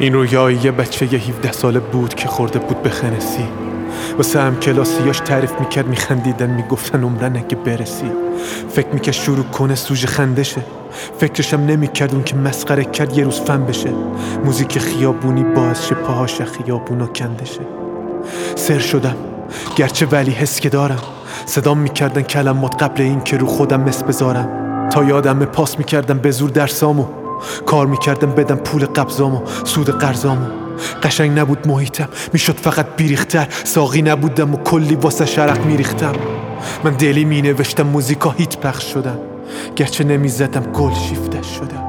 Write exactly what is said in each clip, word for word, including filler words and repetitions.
این رویای یه بچه یه هفده ساله بود که خورده بود به خنسی. واسه هم کلاسیاش تعریف میکرد، میخندیدن میگفتن عمرن اگه برسی. فکر میکرد شروع کنه سوژه خندشه، فکرشم نمیکرد اون که مسخره کرد یه روز فن بشه. موزیک خیابونی باعث شه پاهاش خیابونا کندشه. سر شدم گرچه ولی حس که دارم، صدام میکردن کلمات قبل این که رو خودم مس بذارم. تا یادم پاس میکردم به زور درسامو، کار میکردم بدم پول قبضامو، سود قرضامو. قشنگ نبود محیطم، میشد فقط بیریختر. ساقی نبودم و کلی واسه شرق میریختم. من دلی مینوشتم موزیکا هیت پخش شدن، گرچه نمیزدم گل شیفته شدم.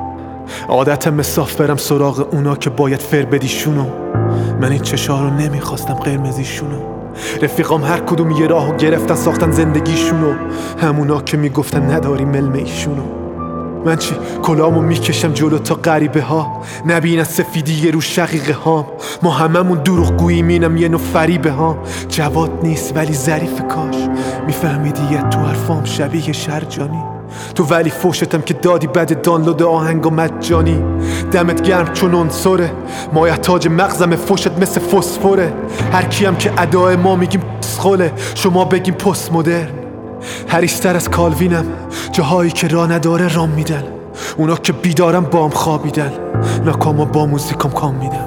عادتم صاف برم سراغ اونا که باید فر بدیشونو. من این چشا رو نمیخواستم قرمزیشونو. رفیقام هر کدوم یه راهو گرفتن ساختن زندگیشونو، همونا که میگفتن نداری ملم ایشونو. من چی کلامو میکشم جلو تا غریبه ها نبینن سفیدی رو شقیقه هام. ما هممون دروغ گوییم اینم یه نوع فریبه ها. جواد نیست ولی ظریف کاش میفهمیدی یه تو حرفام شبیه شرجانی. تو ولی فوشتم که دادی بعد دانلود آهنگ و مجانی. دمت گرم چون عنصره مایه تاج مغزم، فوشت مثل فسفره. هر کیم که ادای ما میگیم پسخوله، شما بگیم پست مدرن. هریستر از کالوینم، جاهایی که راه نداره رام میدن. اونا که بیدارم بام خوابیدن، ناکاما با موزیکام کام میدن.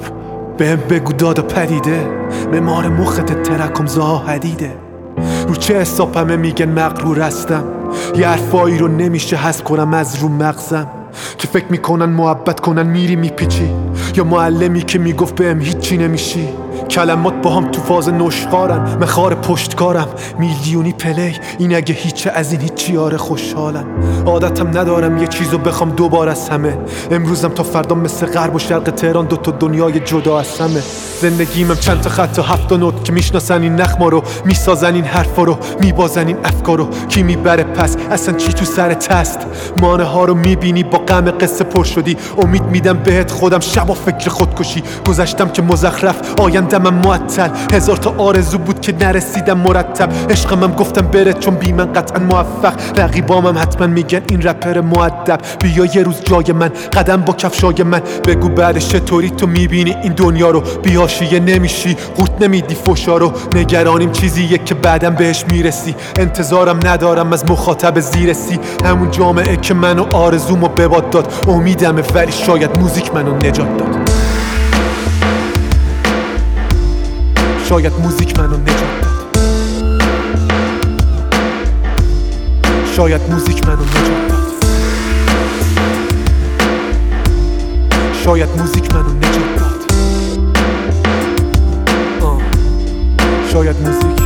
بهم بگو دادا پدیده، ممار مخت ترکم زها حدیده. رو چه حسابمه میگن مغرور هستم، یه حرفایی رو نمیشه حذف کنم از رو مغزم. که فکر میکنن محبت کنن میری میپیچی، یا معلمی که میگفت بهم هیچی نمیشی. کلمات با هم تو فاز نشخارن، من خار پشتکارم میلیونی پلی. این اگه هیچه از این هیچی آره خوشحالم. عادتم ندارم یه چیزو بخوام دوبار از همه. امروزم تا فردا مثل غرب و شرق تهران دوتا دنیای جدا از همه. زندگیمم چند تا خط و هفت نوت که میشناسن این نخما رو، میسازن این حرفا رو، میبازن این افکارو. کی میبره پس اصلا چی تو سرت هست؟ مانه ها رو میبینی با غم قصه پر شدی. امید میدم بهت خودم شب و فکر خودکشی. گذشتم که مزخرف آینده من معطل، هزار تا آرزو بود که نرسیدم مرتب. عشقمم گفتم بره چون بی من قطعا موفق. رقیبامم حتما میگن این رپر مؤدب. بیا یه روز جای من قدم با کفشای من، بگو بعدش چطوری تو میبینی این دنیا رو. بیاشیه نمیشی قورت نمیدی فوشا رو، نگرانیم چیزیه که بعدم بهش میرسی. انتظارم ندارم از مخاطب زیرسی، همون جامعه که منو آرزومو بباد داد. امیدمه ولی شاید موزیک منو نجات داد. شاید موزیک منو نجات داد. شاید موزیک منو نجات داد. شاید موزیک منو نجات داد. آه. شاید موزیک